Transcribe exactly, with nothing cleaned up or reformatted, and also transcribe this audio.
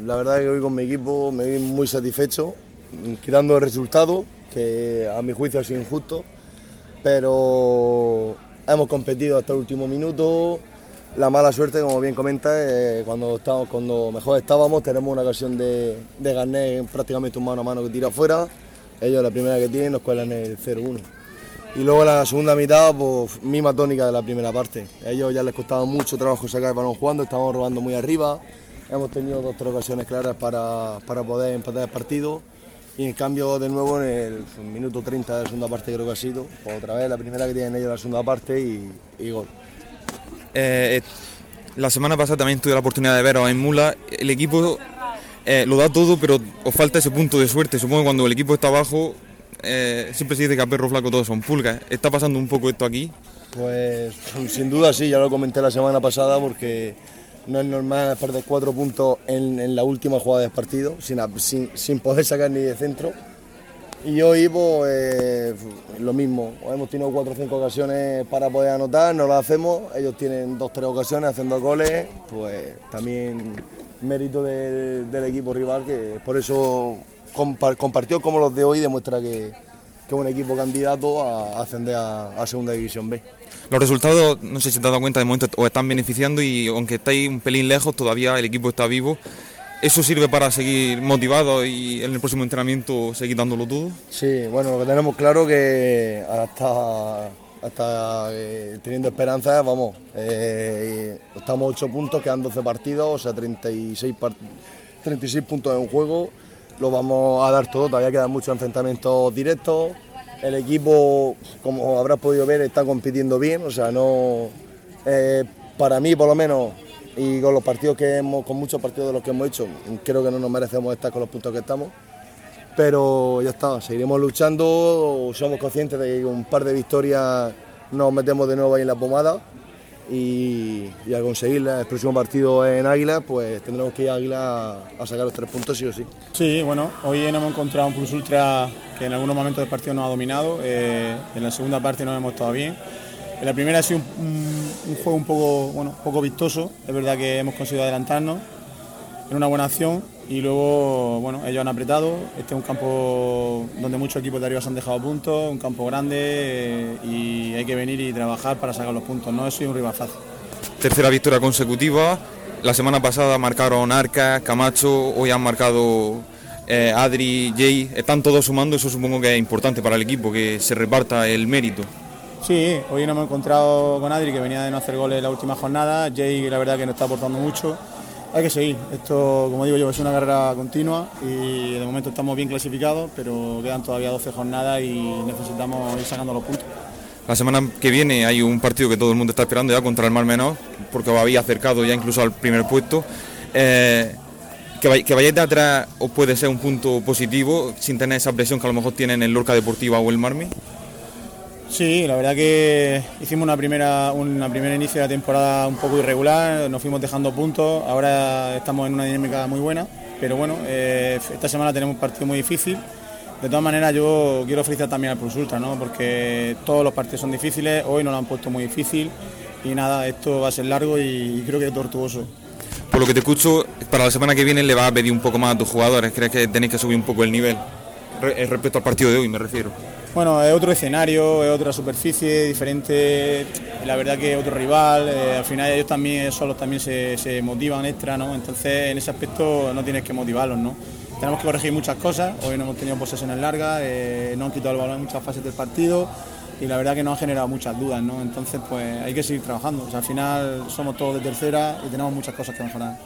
la verdad es que hoy con mi equipo me vi muy satisfecho, quitando el resultado, que a mi juicio ha sido injusto, pero hemos competido hasta el último minuto. La mala suerte, como bien comenta, eh, cuando, estamos, cuando mejor estábamos tenemos una ocasión de, de ganar prácticamente un mano a mano que tira afuera. Ellos la primera que tienen nos cuelan el cero uno. Y luego la segunda mitad, pues misma tónica de la primera parte. A ellos ya les costaba mucho trabajo sacar el balón jugando, estábamos robando muy arriba. Hemos tenido dos o tres ocasiones claras para, para poder empatar el partido. Y en cambio, de nuevo, en el minuto treinta de la segunda parte creo que ha sido, pues otra vez la primera que tienen ellos en la segunda parte y, y gol. Eh, la semana pasada también tuve la oportunidad de veros en Mula. El equipo eh, lo da todo, pero os falta ese punto de suerte. Supongo que cuando el equipo está abajo, eh, siempre se dice que a perro flaco todos son pulgas. ¿Está pasando un poco esto aquí? Pues sin duda sí, ya lo comenté la semana pasada, porque no es normal perder cuatro puntos en, en la última jugada del partido, sin, sin, sin poder sacar ni de centro. Y hoy pues, eh, lo mismo, hemos tenido cuatro o cinco ocasiones para poder anotar, no lo hacemos, ellos tienen dos o tres ocasiones haciendo goles, pues también mérito de, del equipo rival, que por eso compartió como los de hoy, demuestra que, que es un equipo candidato a ascender a, a Segunda División B. Los resultados, no sé si te has dado cuenta, de momento os están beneficiando y aunque estáis un pelín lejos, todavía el equipo está vivo. ¿Eso sirve para seguir motivados y en el próximo entrenamiento seguir dándolo todo? Sí, bueno, lo que tenemos claro que hasta, hasta eh, teniendo esperanza, vamos, eh, estamos ocho puntos, quedan doce partidos, o sea, treinta y seis, treinta y seis puntos en juego, lo vamos a dar todo, todavía quedan muchos enfrentamientos directos. El equipo, como habrás podido ver, está compitiendo bien, o sea, no, eh, para mí por lo menos, y con los partidos que hemos, con muchos partidos de los que hemos hecho, creo que no nos merecemos estar con los puntos que estamos, pero ya está, seguiremos luchando, somos conscientes de que con un par de victorias nos metemos de nuevo ahí en la pomada y, y al conseguir el próximo partido en Águila, pues tendremos que ir a Águila a sacar los tres puntos sí o sí. Sí, bueno, hoy nos hemos encontrado un Plus Ultra que en algunos momentos del partido nos ha dominado, eh, en la segunda parte nos hemos estado bien. En la primera ha sido un, un, un juego un poco, bueno, un poco vistoso, es verdad que hemos conseguido adelantarnos en una buena acción y luego bueno, ellos han apretado. Este es un campo donde muchos equipos de arriba se han dejado puntos, un campo grande eh, y hay que venir y trabajar para sacar los puntos, no es un rival fácil. Tercera victoria consecutiva, la semana pasada marcaron Arcas, Camacho, hoy han marcado eh, Adri, Jay, están todos sumando, eso supongo que es importante para el equipo, que se reparta el mérito. Sí, hoy nos hemos encontrado con Adri, que venía de no hacer goles en la última jornada. Jay, la verdad que nos está aportando mucho. Hay que seguir, esto como digo yo es una carrera continua y de momento estamos bien clasificados, pero quedan todavía doce jornadas y necesitamos ir sacando los puntos. La semana que viene hay un partido que todo el mundo está esperando ya contra el Mar Menor, porque os habéis acercado ya incluso al primer puesto. Eh, que, vay, que vayáis de atrás os puede ser un punto positivo sin tener esa presión que a lo mejor tienen el Lorca Deportiva o el Marmi. Sí, la verdad que hicimos una primera, una primera inicio de la temporada un poco irregular, nos fuimos dejando puntos, ahora estamos en una dinámica muy buena, pero bueno, eh, esta semana tenemos un partido muy difícil. De todas maneras yo quiero felicitar también al Plus Ultra, ¿no? Porque todos los partidos son difíciles, hoy nos lo han puesto muy difícil y nada, esto va a ser largo y creo que tortuoso. Por lo que te escucho, para la semana que viene le vas a pedir un poco más a tus jugadores, ¿crees que tenéis que subir un poco el nivel? Re- respecto al partido de hoy me refiero. Bueno, es otro escenario, es otra superficie diferente, la verdad que es otro rival, eh, al final ellos también solos también se, se motivan extra, ¿no? Entonces en ese aspecto no tienes que motivarlos, ¿no? Tenemos que corregir muchas cosas, hoy no hemos tenido posesiones largas, eh, no han quitado el balón en muchas fases del partido y la verdad que nos han generado muchas dudas, ¿no? Entonces pues hay que seguir trabajando, o sea, al final somos todos de tercera y tenemos muchas cosas que mejorar.